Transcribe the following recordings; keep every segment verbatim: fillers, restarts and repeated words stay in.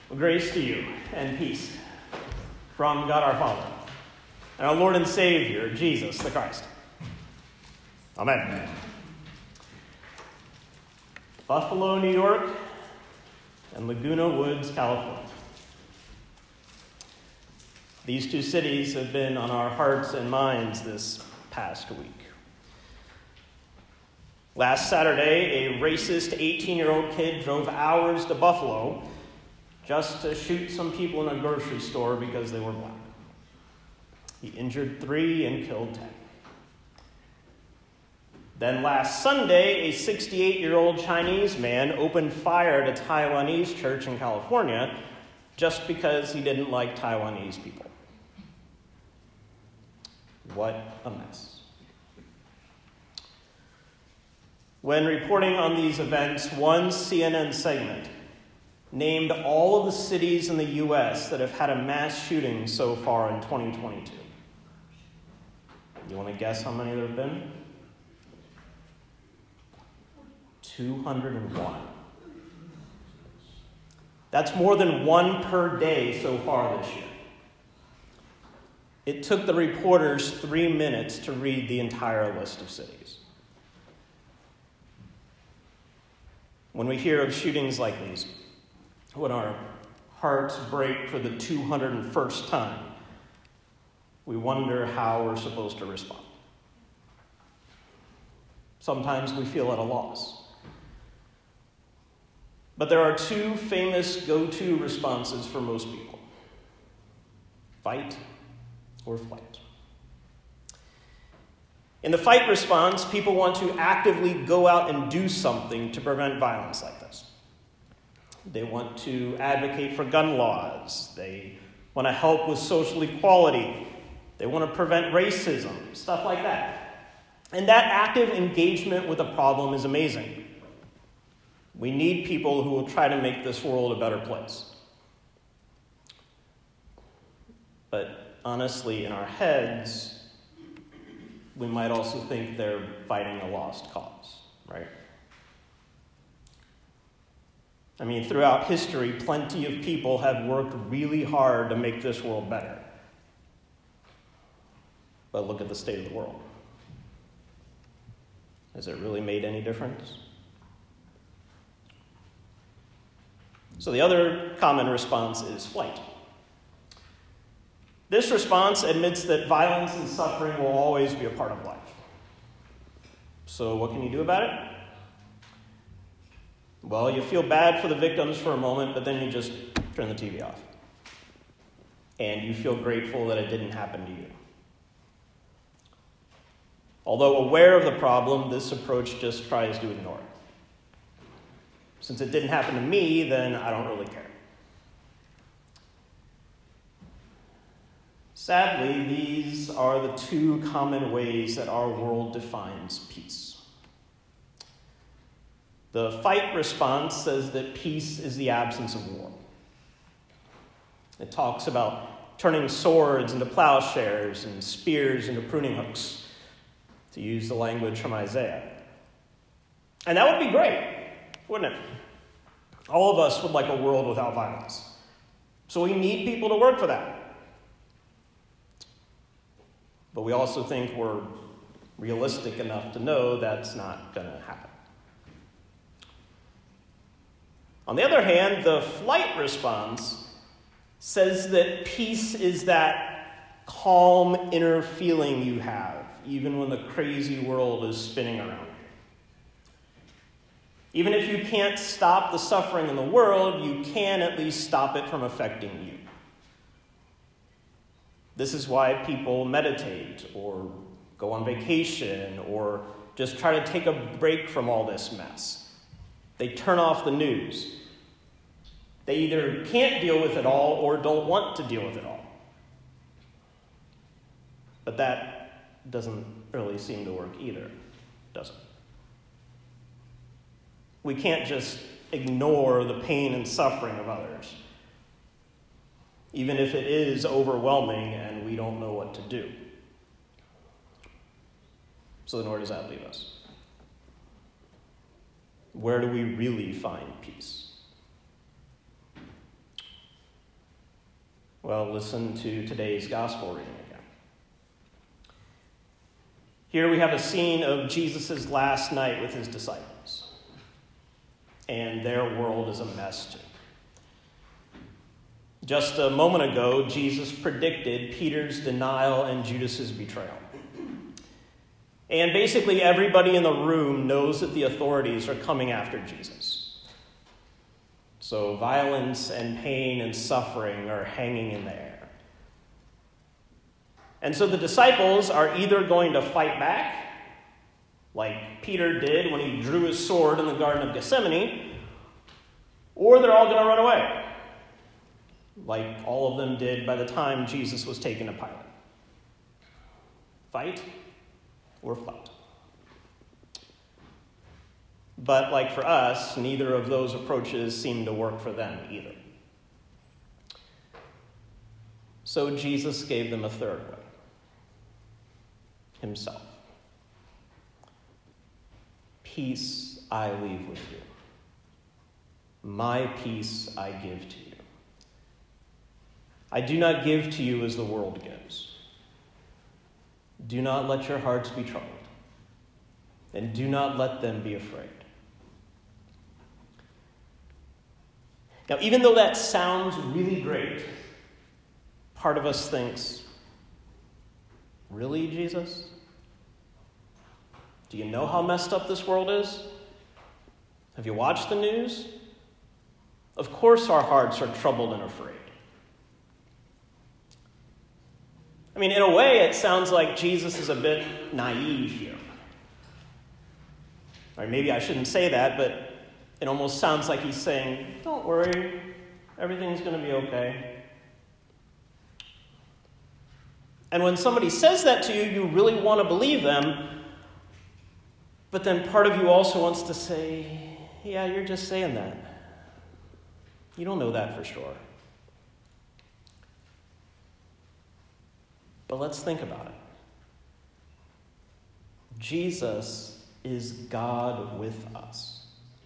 Grace to you and peace from God our Father and our Lord and Savior, Jesus the Christ. Amen. Amen. Buffalo, New York, and Laguna Woods, California. These two cities have been on our hearts and minds this past week. Last Saturday, a racist eighteen-year-old kid drove hours to Buffalo just to shoot some people in a grocery store because they were black. He injured three and killed ten. Then last Sunday, a sixty-eight-year-old Chinese man opened fire at a Taiwanese church in California just because he didn't like Taiwanese people. What a mess. When reporting on these events, one C N N segment named all of the cities in the U S that have had a mass shooting so far in twenty twenty-two. You want to guess how many there have been? two hundred one. That's more than one per day so far this year. It took the reporters three minutes to read the entire list of cities. When we hear of shootings like these, when our hearts break for the two hundred first time, we wonder how we're supposed to respond. Sometimes we feel at a loss. But there are two famous go-to responses for most people: fight or flight. In the fight response, people want to actively go out and do something to prevent violence like this. They want to advocate for gun laws. They want to help with social equality. They want to prevent racism, stuff like that. And that active engagement with a problem is amazing. We need people who will try to make this world a better place. But honestly, in our heads, we might also think they're fighting a lost cause, right? I mean, throughout history, plenty of people have worked really hard to make this world better. But look at the state of the world. Has it really made any difference? So the other common response is flight. This response admits that violence and suffering will always be a part of life. So what can you do about it? Well, you feel bad for the victims for a moment, but then you just turn the T V off. And you feel grateful that it didn't happen to you. Although aware of the problem, this approach just tries to ignore it. Since it didn't happen to me, then I don't really care. Sadly, these are the two common ways that our world defines peace. The fight response says that peace is the absence of war. It talks about turning swords into plowshares and spears into pruning hooks, to use the language from Isaiah. And that would be great, wouldn't it? All of us would like a world without violence. So we need people to work for that. But we also think we're realistic enough to know that's not going to happen. On the other hand, the flight response says that peace is that calm inner feeling you have, even when the crazy world is spinning around. Even if you can't stop the suffering in the world, you can at least stop it from affecting you. This is why people meditate or go on vacation or just try to take a break from all this mess. They turn off the news. They either can't deal with it all or don't want to deal with it all. But that doesn't really seem to work either, does it? We can't just ignore the pain and suffering of others, even if it is overwhelming and we don't know what to do. So then where does that leave us? Where do we really find peace? Well, listen to today's gospel reading again. Here we have a scene of Jesus' last night with his disciples. And their world is a mess too. Just a moment ago, Jesus predicted Peter's denial and Judas's betrayal. And basically everybody in the room knows that the authorities are coming after Jesus. So violence and pain and suffering are hanging in the air. And so the disciples are either going to fight back, like Peter did when he drew his sword in the Garden of Gethsemane, or they're all going to run away, like all of them did by the time Jesus was taken to Pilate. Fight or flight. But like for us, neither of those approaches seem to work for them either. So Jesus gave them a third way. Himself. Peace I leave with you. My peace I give to you. I do not give to you as the world gives. Do not let your hearts be troubled, and do not let them be afraid. Now, even though that sounds really great, part of us thinks, really, Jesus? Do you know how messed up this world is? Have you watched the news? Of course our hearts are troubled and afraid. I mean, in a way, it sounds like Jesus is a bit naive here. Or maybe I shouldn't say that, but it almost sounds like he's saying, don't worry, everything's going to be okay. And when somebody says that to you, you really want to believe them, but then part of you also wants to say, yeah, you're just saying that. You don't know that for sure. But let's think about it. Jesus is God with us.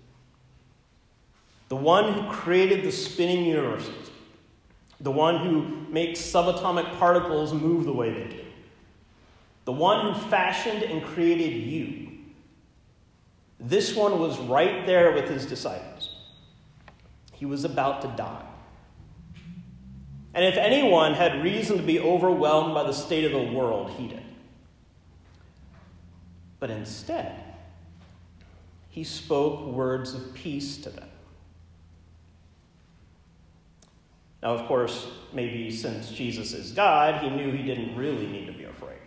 The one who created the spinning universes. The one who makes subatomic particles move the way they do. The one who fashioned and created you. This one was right there with his disciples. He was about to die. And if anyone had reason to be overwhelmed by the state of the world, he did. But instead, he spoke words of peace to them. Now, of course, maybe since Jesus is God, he knew he didn't really need to be afraid.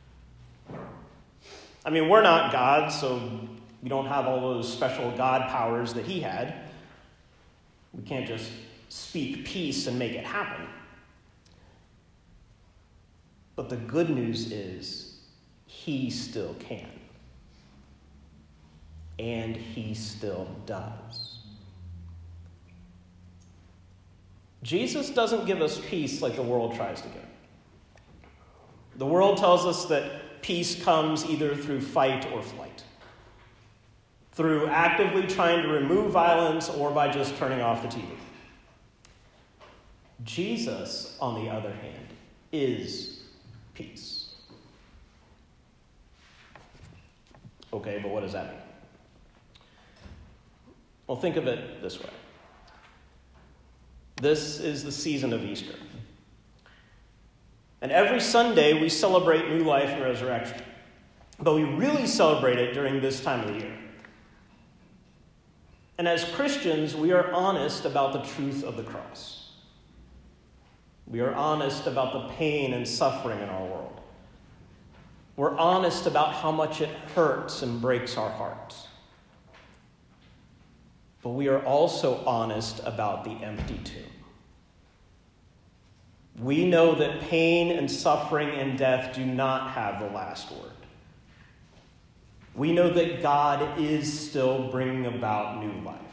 I mean, we're not God, so we don't have all those special God powers that he had. We can't just speak peace and make it happen. But the good news is he still can. And he still does. Jesus doesn't give us peace like the world tries to give. The world tells us that peace comes either through fight or flight. Through actively trying to remove violence or by just turning off the T V. Jesus, on the other hand, is peace. Okay, but what does that mean? Well, think of it this way. This is the season of Easter. And every Sunday we celebrate new life and resurrection. But we really celebrate it during this time of the year. And as Christians, we are honest about the truth of the cross. We are honest about the pain and suffering in our world. We're honest about how much it hurts and breaks our hearts. But we are also honest about the empty tomb. We know that pain and suffering and death do not have the last word. We know that God is still bringing about new life.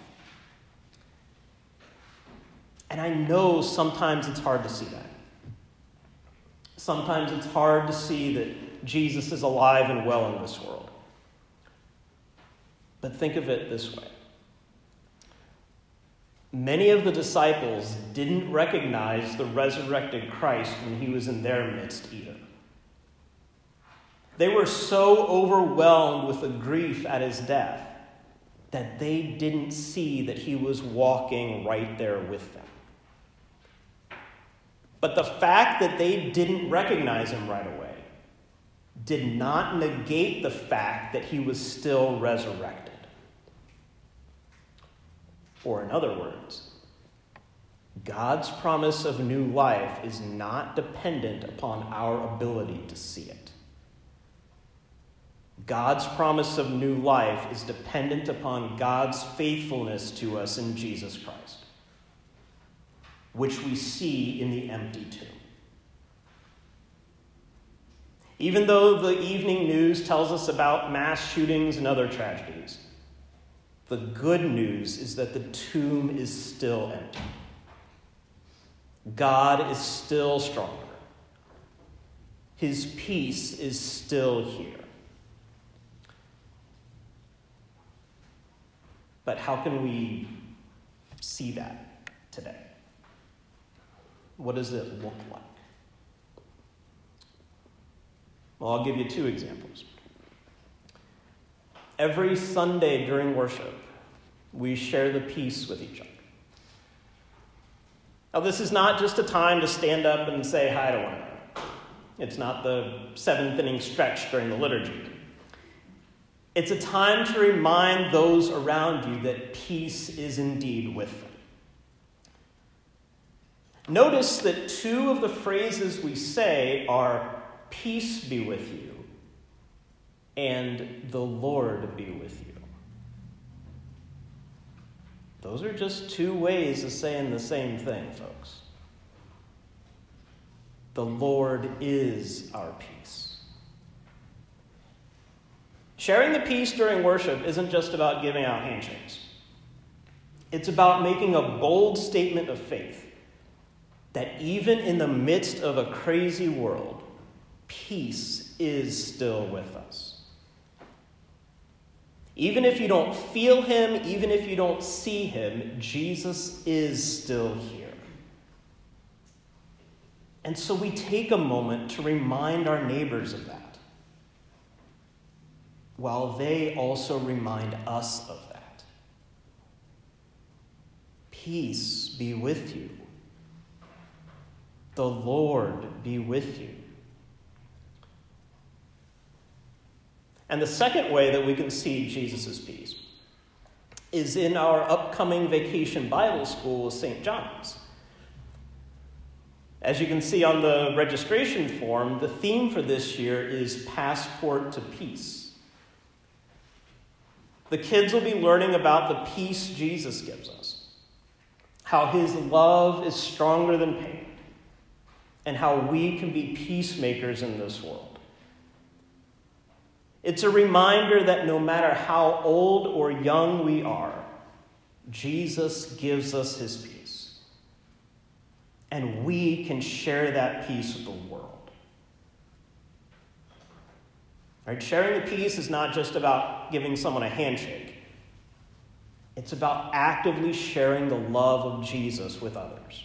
And I know sometimes it's hard to see that. Sometimes it's hard to see that Jesus is alive and well in this world. But think of it this way. Many of the disciples didn't recognize the resurrected Christ when he was in their midst either. They were so overwhelmed with the grief at his death that they didn't see that he was walking right there with them. But the fact that they didn't recognize him right away did not negate the fact that he was still resurrected. Or in other words, God's promise of new life is not dependent upon our ability to see it. God's promise of new life is dependent upon God's faithfulness to us in Jesus Christ, which we see in the empty tomb. Even though the evening news tells us about mass shootings and other tragedies, the good news is that the tomb is still empty. God is still stronger. His peace is still here. But how can we see that today? What does it look like? Well, I'll give you two examples. Every Sunday during worship, we share the peace with each other. Now, this is not just a time to stand up and say hi to one another. It's not the seventh inning stretch during the liturgy. It's a time to remind those around you that peace is indeed with them. Notice that two of the phrases we say are, "Peace be with you," and "The Lord be with you." Those are just two ways of saying the same thing, folks. The Lord is our peace. Sharing the peace during worship isn't just about giving out handshakes. It's about making a bold statement of faith that even in the midst of a crazy world, peace is still with us. Even if you don't feel him, even if you don't see him, Jesus is still here. And so we take a moment to remind our neighbors of that, while they also remind us of that. Peace be with you. The Lord be with you. And the second way that we can see Jesus' peace is in our upcoming vacation Bible school with Saint John's. As you can see on the registration form, the theme for this year is Passport to Peace. The kids will be learning about the peace Jesus gives us, how his love is stronger than pain, and how we can be peacemakers in this world. It's a reminder that no matter how old or young we are, Jesus gives us his peace. And we can share that peace with the world. Right? Sharing the peace is not just about giving someone a handshake. It's about actively sharing the love of Jesus with others.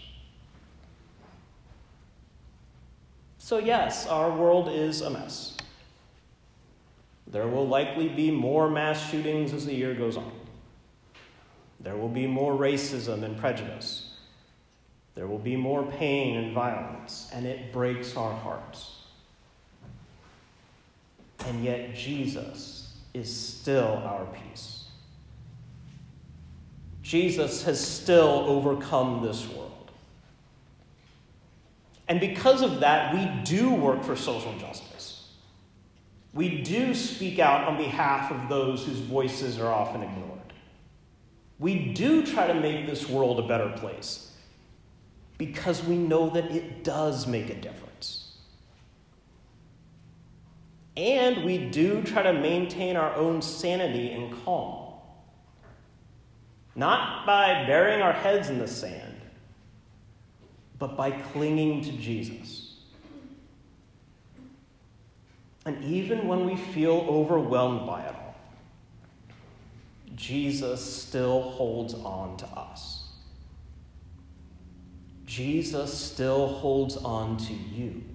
So yes, our world is a mess. There will likely be more mass shootings as the year goes on. There will be more racism and prejudice. There will be more pain and violence, and it breaks our hearts. And yet Jesus is still our peace. Jesus has still overcome this world. And because of that, we do work for social justice. We do speak out on behalf of those whose voices are often ignored. We do try to make this world a better place because we know that it does make a difference. And we do try to maintain our own sanity and calm. Not by burying our heads in the sand, but by clinging to Jesus. And even when we feel overwhelmed by it all, Jesus still holds on to us. Jesus still holds on to you.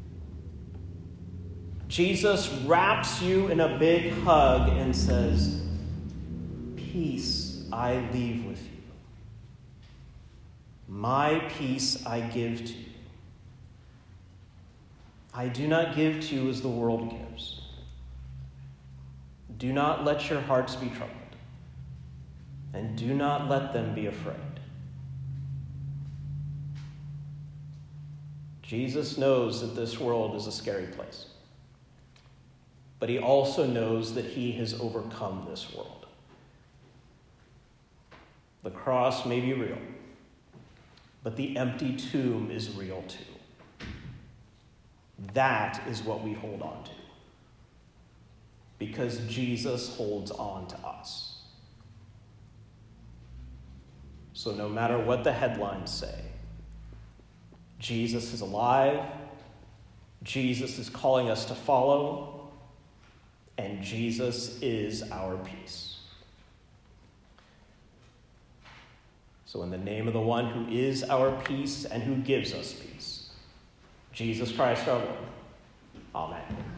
Jesus wraps you in a big hug and says, "Peace I leave with you. My peace I give to you. I do not give to you as the world gives. Do not let your hearts be troubled, and do not let them be afraid." Jesus knows that this world is a scary place, but he also knows that he has overcome this world. The cross may be real, but the empty tomb is real too. That is what we hold on to, because Jesus holds on to us. So no matter what the headlines say, Jesus is alive, Jesus is calling us to follow, and Jesus is our peace. So in the name of the one who is our peace and who gives us peace, Jesus Christ our Lord, amen.